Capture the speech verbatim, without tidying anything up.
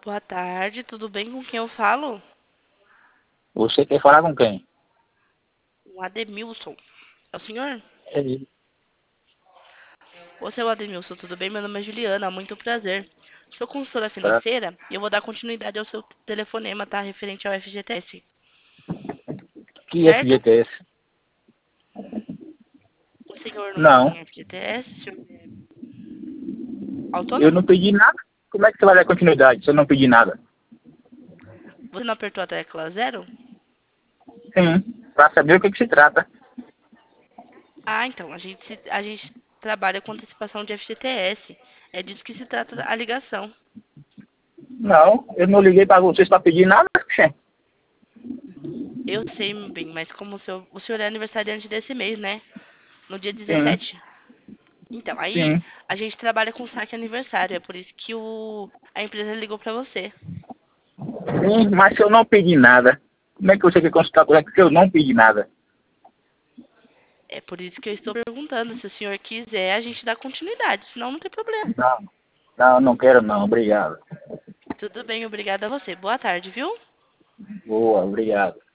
Boa tarde, tudo bem? Com quem eu falo? Você quer falar com quem? O Ademilson. É o senhor? É ele. Você é o Ademilson, tudo bem? Meu nome é Juliana, muito prazer. Sou consultora Tá? financeira e eu vou dar continuidade ao seu telefonema, tá? Referente ao F G T S, Que certo? F G T S? O senhor não Não, tem F G T S, o senhor é eu autônomo? não pedi nada. Como é que você vai dar continuidade se eu não pedi nada? Você não apertou a tecla zero? Sim, para saber o que, que se trata. Ah, então, a gente, se- a gente trabalha com antecipação de F G T S. É disso que se trata a ligação. Não, eu não liguei para vocês para pedir nada. Xe. Eu sei, meu bem, mas como o senhor, o senhor é aniversariante desse mês, né? No dia Sim, dezessete. Então, aí sim. a gente trabalha com saque aniversário, é por isso que o, a empresa ligou pra você. Sim, mas se eu não pedi nada, como é que você quer consultar comigo se eu não pedi nada? É por isso que eu estou perguntando. Se o senhor quiser, a gente dá continuidade, senão não tem problema. Não, não, não quero não, obrigado. Tudo bem, obrigada a você. Boa tarde, viu? Boa, obrigado.